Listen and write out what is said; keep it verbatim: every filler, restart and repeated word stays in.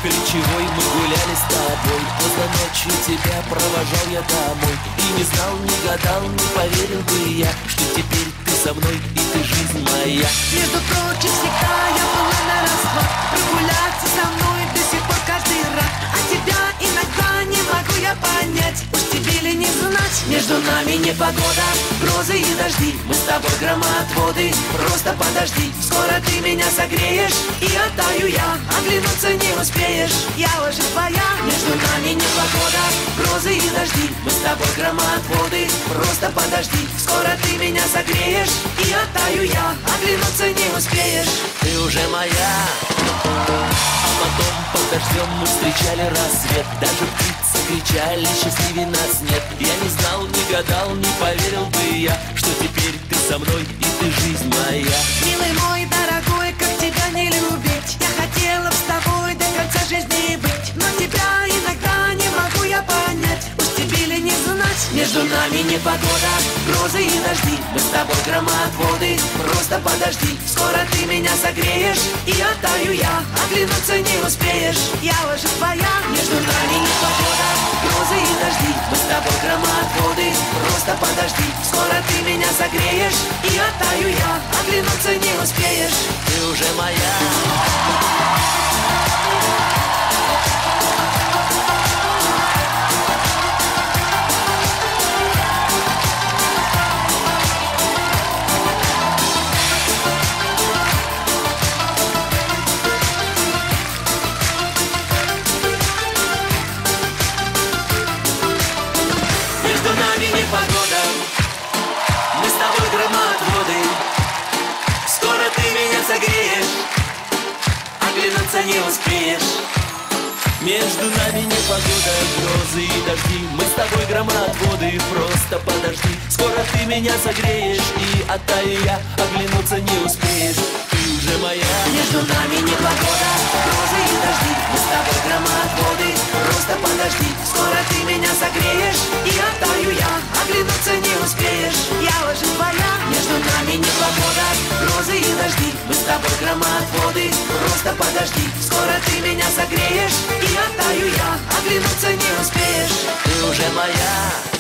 ключевой, мы гуляли с тобой. Поздно ночью тебя провожал я домой. И не знал, не гадал, не поверил бы я, что теперь ты со мной и ты жизнь моя. Между прочим, всегда я была на расхват. Прогуляться со мной до сих пор каждый раз. А тебя иногда не могу я понять. Уж тебе ли не знать? Между нами непогода, грозы и дожди. Мы с тобой громоотводы, просто подожди. Скоро ты меня согреешь, и оттаю я. Оглянуться не успеешь, я уже твоя. Между нами непогода, грозы и дожди. Мы с тобой громоотводы, просто подожди. Скоро ты меня согреешь, и оттаю я. Оглянуться не успеешь, Ты уже моя. А потом под дождем мы встречали рассвет. Даже птицы кричали, счастливее нас нет. Я не знал, не гадал, не поверил бы я, что теперь ты со мной и ты жизнь моя. милый мой дорогой, как тебя не любить. Я хотела б с тобой до конца жизни быть, но тебя иногда не могу я понять. Уж тебе ли не знать? Между нами непогода, грозы и дожди. Мы с тобой громоотводы, просто подожди. Скоро ты меня согреешь, и оттаю я. Оглянуться не успеешь, я уже твоя. Между нами непогода, грозы и дожди. Мы с тобой громоотводы, просто подожди. Скоро ты меня согреешь, и оттаю я. Оглянуться не успеешь, Ты уже моя. между нами непогода. Мы с тобой громоотводы. Скоро ты меня согреешь, оглянуться не успеешь. Между нами непогода, грозы и дожди. Мы с тобой громоотводы, просто подожди. Скоро ты меня согреешь, и оттаю я. Оглянуться не успеешь, ты уже моя. Между нами непогода, грозы и дожди. Мы с тобой громоотводы, просто подожди. Скоро ты меня согреешь, и оттаю я. Оглянуться не успеешь, я уже твоя. Между нами непогода, грозы и дожди. Мы с тобой громоотводы, просто подожди. Скоро ты меня согреешь, и оттаю я. Оглянуться не успеешь, Ты уже моя.